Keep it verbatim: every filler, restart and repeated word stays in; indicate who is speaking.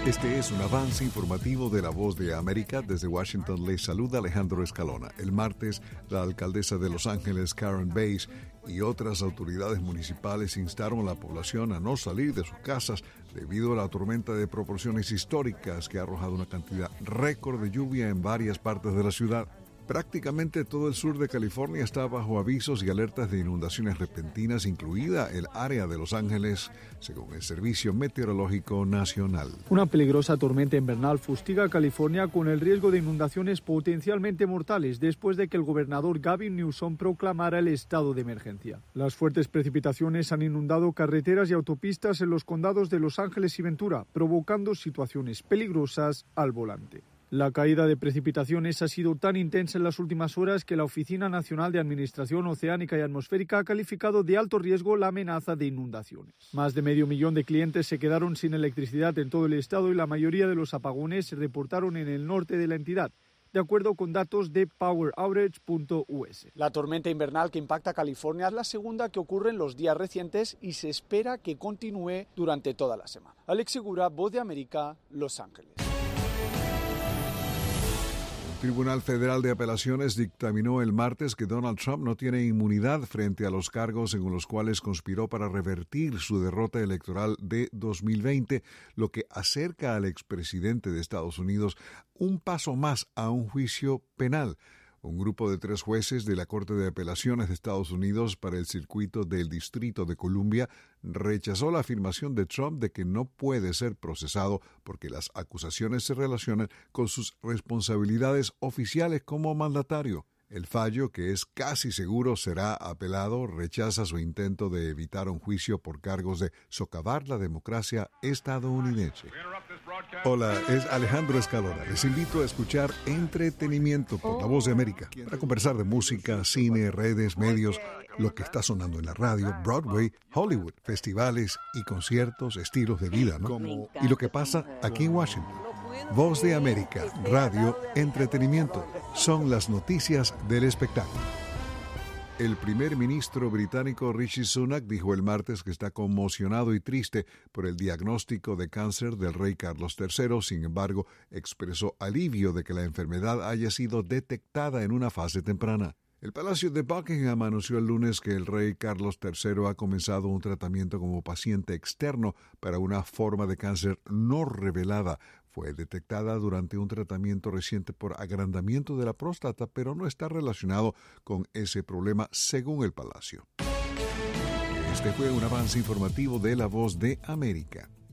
Speaker 1: Este es un avance informativo de La Voz de América. Desde Washington les saluda Alejandro Escalona. El martes, la alcaldesa de Los Ángeles, Karen Bass, y otras autoridades municipales instaron a la población a no salir de sus casas debido a la tormenta de proporciones históricas que ha arrojado una cantidad récord de lluvia en varias partes de la ciudad. Prácticamente todo el sur de California está bajo avisos y alertas de inundaciones repentinas, incluida el área de Los Ángeles, según el Servicio Meteorológico Nacional.
Speaker 2: Una peligrosa tormenta invernal fustiga a California con el riesgo de inundaciones potencialmente mortales después de que el gobernador Gavin Newsom proclamara el estado de emergencia. Las fuertes precipitaciones han inundado carreteras y autopistas en los condados de Los Ángeles y Ventura, provocando situaciones peligrosas al volante. La caída de precipitaciones ha sido tan intensa en las últimas horas que la Oficina Nacional de Administración Oceánica y Atmosférica ha calificado de alto riesgo la amenaza de inundaciones. Más de medio millón de clientes se quedaron sin electricidad en todo el estado y la mayoría de los apagones se reportaron en el norte de la entidad, de acuerdo con datos de power outage punto u ese.
Speaker 3: La tormenta invernal que impacta a California es la segunda que ocurre en los días recientes y se espera que continúe durante toda la semana. Alex Segura, Voz de América, Los Ángeles.
Speaker 1: El Tribunal Federal de Apelaciones dictaminó el martes que Donald Trump no tiene inmunidad frente a los cargos según los cuales conspiró para revertir su derrota electoral de dos mil veinte, lo que acerca al expresidente de Estados Unidos un paso más a un juicio penal. Un grupo de tres jueces de la Corte de Apelaciones de Estados Unidos para el circuito del Distrito de Columbia rechazó la afirmación de Trump de que no puede ser procesado porque las acusaciones se relacionan con sus responsabilidades oficiales como mandatario. El fallo, que es casi seguro será apelado, rechaza su intento de evitar un juicio por cargos de socavar la democracia estadounidense. Hola, es Alejandro Escalona. Les invito a escuchar Entretenimiento por La Voz de América para conversar de música, cine, redes, medios, lo que está sonando en la radio, Broadway, Hollywood, festivales y conciertos, estilos de vida, ¿no? Como, y lo que pasa aquí en Washington. Voz de América, radio, entretenimiento, son las noticias del espectáculo. El primer ministro británico Rishi Sunak dijo el martes que está conmocionado y triste por el diagnóstico de cáncer del rey Carlos tercero. Sin embargo, expresó alivio de que la enfermedad haya sido detectada en una fase temprana. El Palacio de Buckingham anunció el lunes que el rey Carlos tercero ha comenzado un tratamiento como paciente externo para una forma de cáncer no revelada. Fue detectada durante un tratamiento reciente por agrandamiento de la próstata, pero no está relacionado con ese problema, según el Palacio. Este fue un avance informativo de La Voz de América.